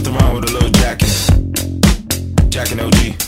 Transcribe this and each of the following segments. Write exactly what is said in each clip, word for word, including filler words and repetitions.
nothing wrong with a little jacking. Jacking O G.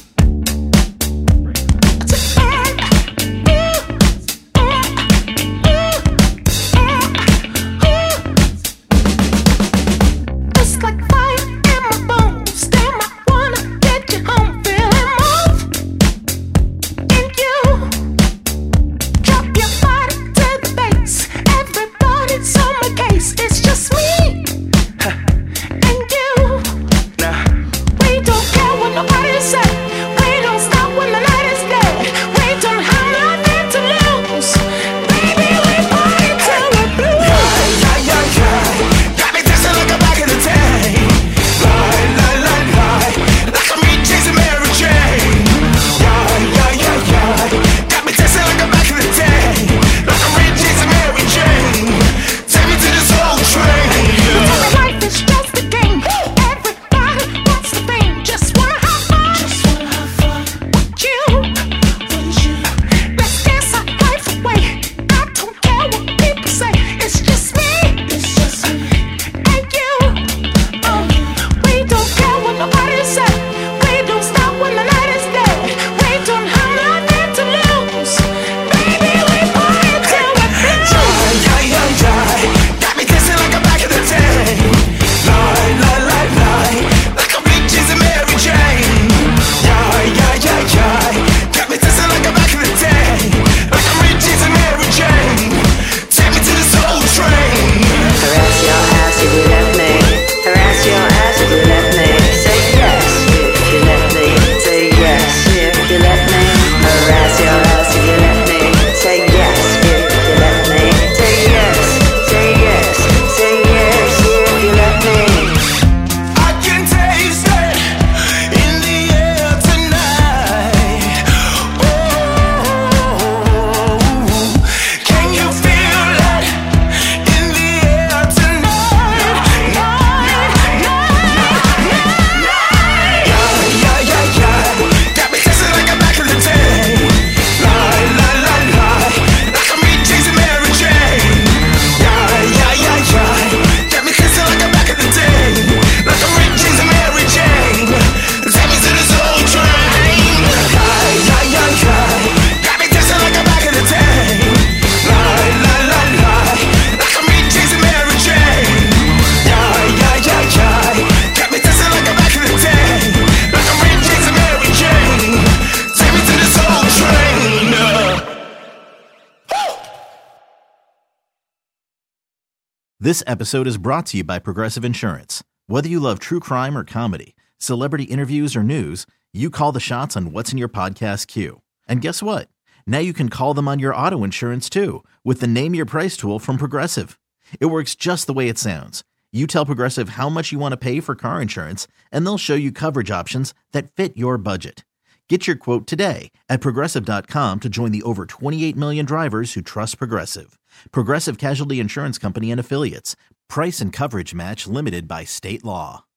This episode is brought to you by Progressive Insurance. Whether you love true crime or comedy, celebrity interviews or news, you call the shots on what's in your podcast queue. And guess what? Now you can call them on your auto insurance too with the Name Your Price tool from Progressive. It works just the way it sounds. You tell Progressive how much you want to pay for car insurance, and they'll show you coverage options that fit your budget. Get your quote today at Progressive dot com to join the over twenty-eight million drivers who trust Progressive. Progressive Casualty Insurance Company and Affiliates. Price and coverage match limited by state law.